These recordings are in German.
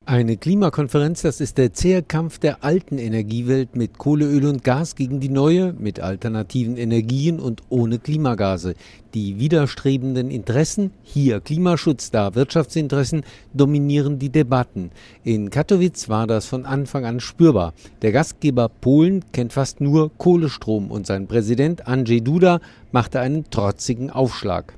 Eine Klimakonferenz, das ist der zähe Kampf der alten Energiewelt mit Kohle, Öl und Gas gegen die neue, mit alternativen Energien und ohne Klimagase. Die widerstrebenden Interessen, hier Klimaschutz, da Wirtschaftsinteressen, dominieren die Debatten. In Katowice war das von Anfang an spürbar. Der Gastgeber Polen kennt fast nur Kohlestrom und sein Präsident Andrzej Duda machte einen trotzigen Aufschlag.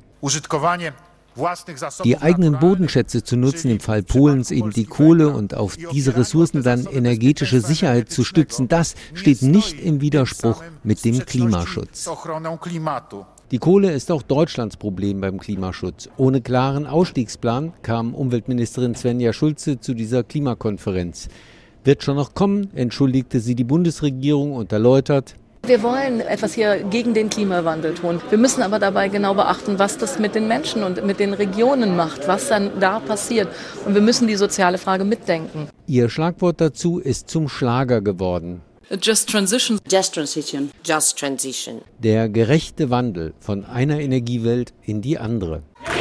Die eigenen Bodenschätze zu nutzen, im Fall Polens eben die Kohle, und auf diese Ressourcen dann energetische Sicherheit zu stützen, das steht nicht im Widerspruch mit dem Klimaschutz. Die Kohle ist auch Deutschlands Problem beim Klimaschutz. Ohne klaren Ausstiegsplan kam Umweltministerin Svenja Schulze zu dieser Klimakonferenz. Wird schon noch kommen, entschuldigte sie die Bundesregierung und erläutert: Wir wollen etwas hier gegen den Klimawandel tun. Wir müssen aber dabei genau beachten, was das mit den Menschen und mit den Regionen macht, was dann da passiert. Und wir müssen die soziale Frage mitdenken. Ihr Schlagwort dazu ist zum Schlager geworden. Just Transition. Just Transition. Just Transition. Der gerechte Wandel von einer Energiewelt in die andere.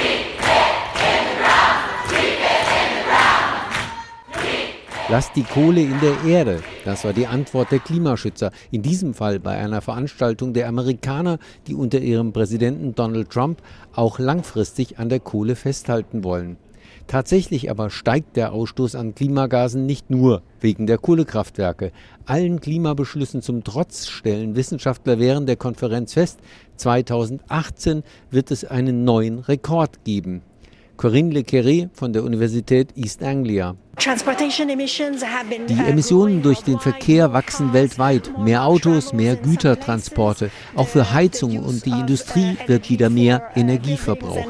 Lasst die Kohle in der Erde, das war die Antwort der Klimaschützer. In diesem Fall bei einer Veranstaltung der Amerikaner, die unter ihrem Präsidenten Donald Trump auch langfristig an der Kohle festhalten wollen. Tatsächlich aber steigt der Ausstoß an Klimagasen nicht nur wegen der Kohlekraftwerke. Allen Klimabeschlüssen zum Trotz stellen Wissenschaftler während der Konferenz fest, 2018 wird es einen neuen Rekord geben. Corinne Le Quéré von der Universität East Anglia. Die Emissionen durch den Verkehr wachsen weltweit. Mehr Autos, mehr Gütertransporte. Auch für Heizung und die Industrie wird wieder mehr Energie verbraucht.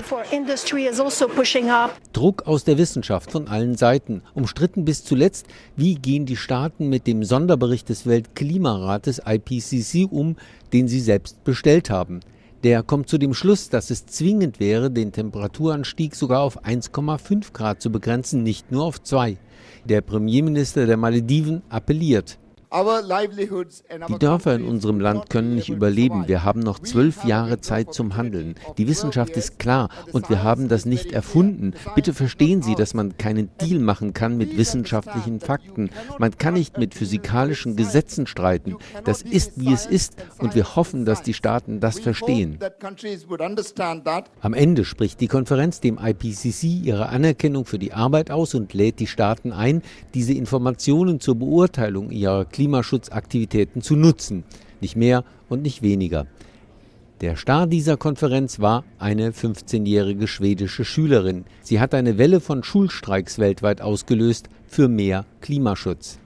Druck aus der Wissenschaft von allen Seiten. Umstritten bis zuletzt, wie gehen die Staaten mit dem Sonderbericht des Weltklimarates IPCC um, den sie selbst bestellt haben. Der kommt zu dem Schluss, dass es zwingend wäre, den Temperaturanstieg sogar auf 1,5 Grad zu begrenzen, nicht nur auf 2. Der Premierminister der Malediven appelliert: Die Dörfer in unserem Land können nicht überleben. Wir haben noch 12 Jahre Zeit zum Handeln. Die Wissenschaft ist klar und wir haben das nicht erfunden. Bitte verstehen Sie, dass man keinen Deal machen kann mit wissenschaftlichen Fakten. Man kann nicht mit physikalischen Gesetzen streiten. Das ist, wie es ist, und wir hoffen, dass die Staaten das verstehen. Am Ende spricht die Konferenz dem IPCC ihre Anerkennung für die Arbeit aus und lädt die Staaten ein, diese Informationen zur Beurteilung ihrer Klimaschutzaktivitäten zu nutzen, nicht mehr und nicht weniger. Der Star dieser Konferenz war eine 15-jährige schwedische Schülerin. Sie hat eine Welle von Schulstreiks weltweit ausgelöst für mehr Klimaschutz.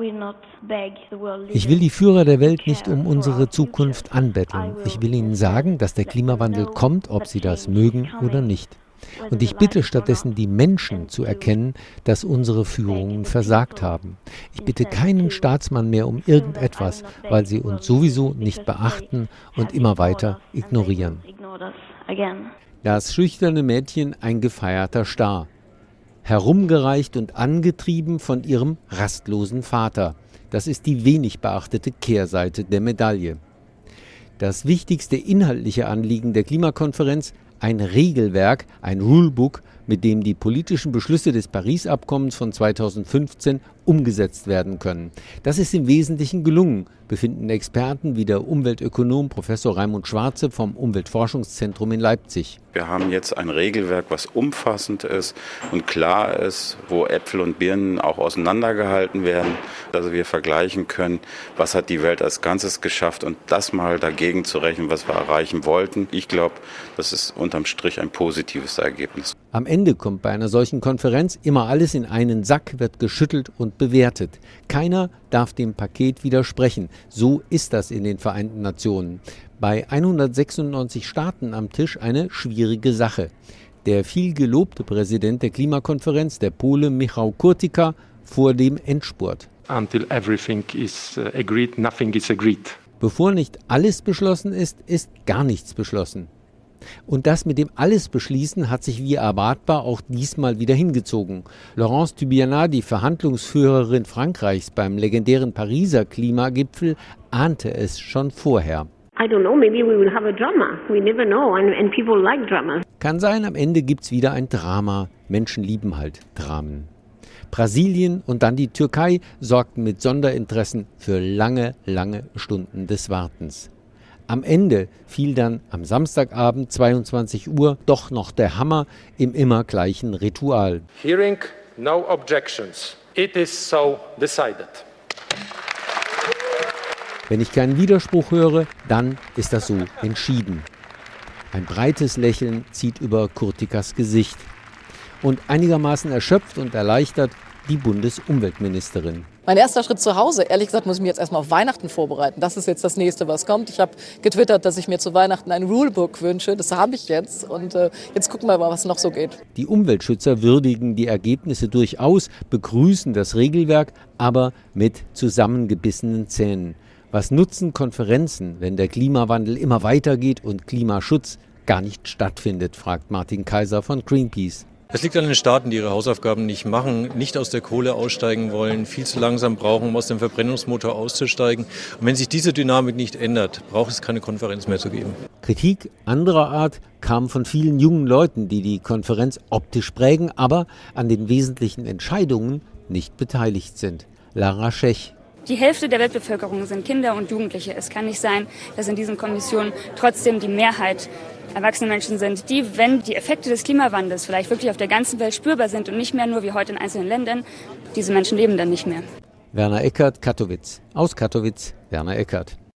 Ich will die Führer der Welt nicht um unsere Zukunft anbetteln. Ich will ihnen sagen, dass der Klimawandel kommt, ob sie das mögen oder nicht. Und ich bitte stattdessen die Menschen zu erkennen, dass unsere Führungen versagt haben. Ich bitte keinen Staatsmann mehr um irgendetwas, weil sie uns sowieso nicht beachten und immer weiter ignorieren. Das schüchterne Mädchen, ein gefeierter Star. Herumgereicht und angetrieben von ihrem rastlosen Vater. Das ist die wenig beachtete Kehrseite der Medaille. Das wichtigste inhaltliche Anliegen der Klimakonferenz: ein Regelwerk, ein Rulebook, mit dem die politischen Beschlüsse des Paris-Abkommens von 2015 umgesetzt werden können. Das ist im Wesentlichen gelungen, befinden Experten wie der Umweltökonom Professor Raimund Schwarze vom Umweltforschungszentrum in Leipzig. Wir haben jetzt ein Regelwerk, was umfassend ist und klar ist, wo Äpfel und Birnen auch auseinandergehalten werden. Also wir vergleichen können, was hat die Welt als Ganzes geschafft, und das mal dagegen zu rechnen, was wir erreichen wollten. Ich glaube, das ist unterm Strich ein positives Ergebnis. Am Ende kommt bei einer solchen Konferenz immer alles in einen Sack, wird geschüttelt und bewertet. Keiner darf dem Paket widersprechen. So ist das in den Vereinten Nationen. Bei 196 Staaten am Tisch eine schwierige Sache. Der viel gelobte Präsident der Klimakonferenz, der Pole Michał Kurtyka, vor dem Endspurt. Until everything is agreed, nothing is agreed. Bevor nicht alles beschlossen ist, ist gar nichts beschlossen. Und das mit dem alles beschließen hat sich wie erwartbar auch diesmal wieder hingezogen. Laurence Tubiana, die Verhandlungsführerin Frankreichs beim legendären Pariser Klimagipfel, ahnte es schon vorher. Kann sein, am Ende gibt's wieder ein Drama. Menschen lieben halt Dramen. Brasilien und dann die Türkei sorgten mit Sonderinteressen für lange, lange Stunden des Wartens. Am Ende fiel dann am Samstagabend 22 Uhr doch noch der Hammer im immer gleichen Ritual. Hearing no objections, it is so decided. Wenn ich keinen Widerspruch höre, dann ist das so entschieden. Ein breites Lächeln zieht über Kurtikas Gesicht. Und einigermaßen erschöpft und erleichtert die Bundesumweltministerin. Mein erster Schritt zu Hause, ehrlich gesagt, muss ich mich jetzt erstmal auf Weihnachten vorbereiten. Das ist jetzt das Nächste, was kommt. Ich habe getwittert, dass ich mir zu Weihnachten ein Rulebook wünsche. Das habe ich jetzt. Und jetzt gucken wir mal, was noch so geht. Die Umweltschützer würdigen die Ergebnisse durchaus, begrüßen das Regelwerk, aber mit zusammengebissenen Zähnen. Was nutzen Konferenzen, wenn der Klimawandel immer weitergeht und Klimaschutz gar nicht stattfindet, fragt Martin Kaiser von Greenpeace. Es liegt an den Staaten, die ihre Hausaufgaben nicht machen, nicht aus der Kohle aussteigen wollen, viel zu langsam brauchen, um aus dem Verbrennungsmotor auszusteigen. Und wenn sich diese Dynamik nicht ändert, braucht es keine Konferenz mehr zu geben. Kritik anderer Art kam von vielen jungen Leuten, die die Konferenz optisch prägen, aber an den wesentlichen Entscheidungen nicht beteiligt sind. Lara Schech. Die Hälfte der Weltbevölkerung sind Kinder und Jugendliche. Es kann nicht sein, dass in diesen Kommissionen trotzdem die Mehrheit erwachsene Menschen sind, die, wenn die Effekte des Klimawandels vielleicht wirklich auf der ganzen Welt spürbar sind und nicht mehr nur wie heute in einzelnen Ländern, diese Menschen leben dann nicht mehr. Werner Eckert, Katowice. Aus Katowice, Werner Eckert.